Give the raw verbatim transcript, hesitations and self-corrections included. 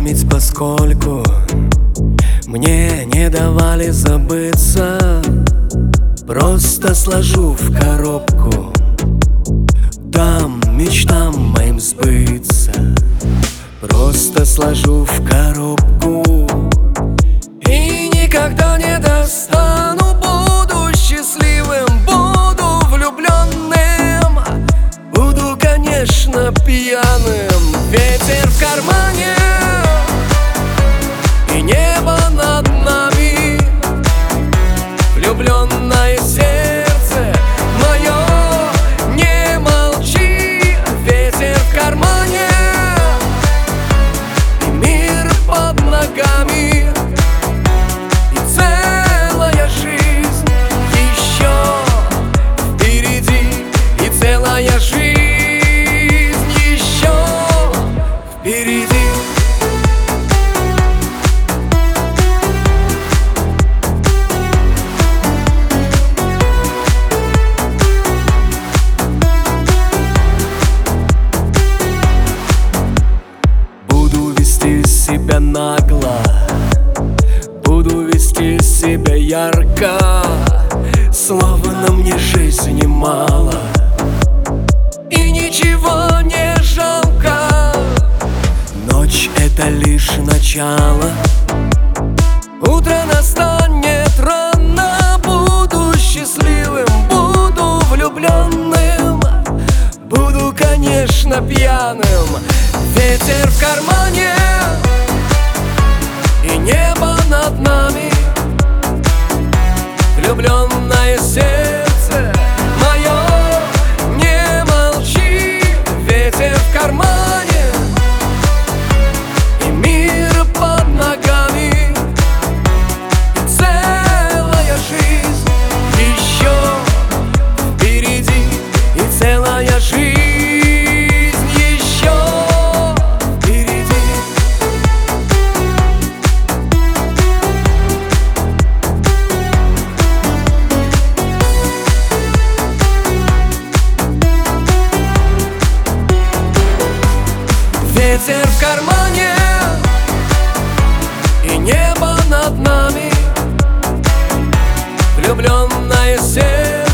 память, поскольку мне не давали забыться. Просто сложу в коробку, дам мечтам моим сбыться. Просто сложу в коробку и никогда не достану. Буду счастливым, буду влюбленным, буду, конечно, пьяным. Ветер в кармане и небо над нами, влюбленное сердце мое, не молчи. Ветер в кармане и мир под ногами, и целая жизнь еще впереди, и целая жизнь еще впереди. Себя нагло, буду вести себя ярко, словно мне жизни мало и ничего не жалко. Ночь — это лишь начало, утро настанет рано. Буду счастливым, буду влюбленным, буду, конечно, пьяным. Ветер в кармане и небо над нами, влюбленное сердце мое, не молчи. Ветер в кармане и мир под ногами, и целая жизнь еще впереди, и целая жизнь. Ветер в кармане и небо над нами, влюбленное сердце